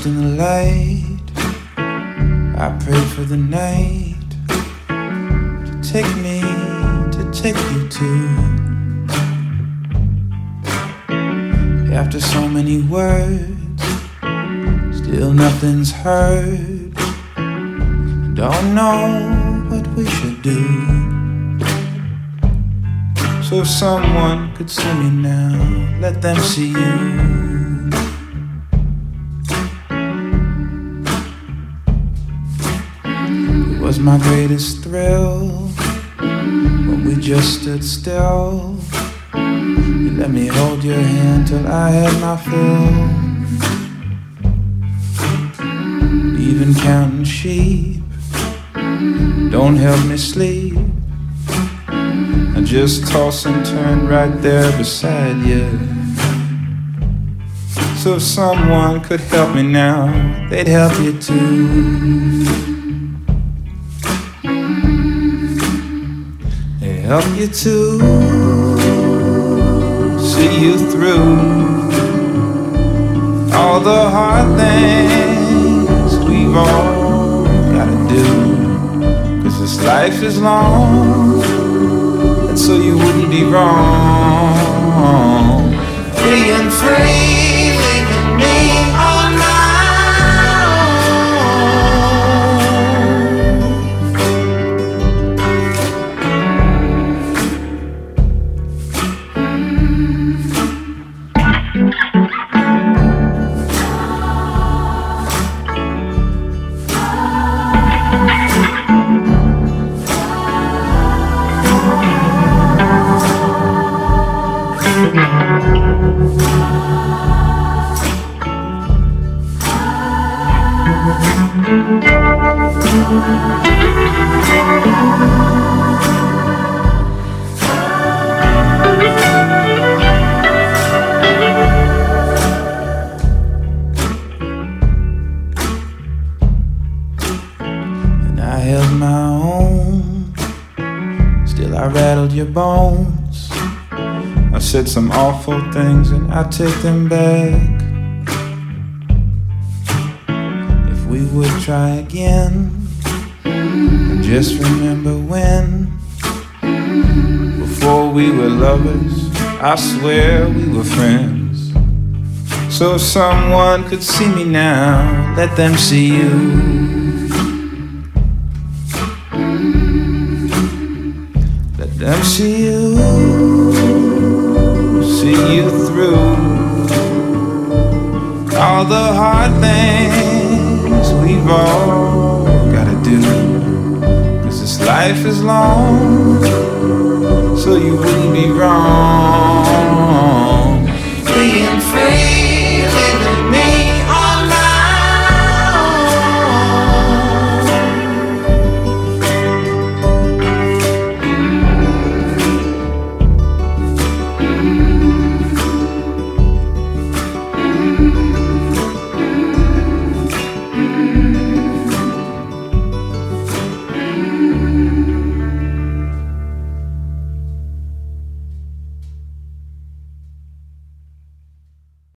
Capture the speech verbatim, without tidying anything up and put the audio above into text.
in the light, I pray for the night to take me, to take you to. After so many words, still nothing's heard. Don't know what we should do. So if someone could see me now, let them see you. It was my greatest thrill when we just stood still. You let me hold your hand till I had my fill. Even counting sheep don't help me sleep. I just toss and turn right there beside you. So if someone could help me now, they'd help you too. They help you too. See you through all the hard things we've all gotta do. Cause this life is long, and so you wouldn't be wrong. Being free, leaving me on my your bones. I said some awful things and I take them back. If we would try again, and just remember when, before we were lovers, I swear we were friends. So if someone could see me now, let them see you. Let them see you, see you through all the hard things we've all gotta do. Cause this life is long, so you wouldn't be wrong. Being free.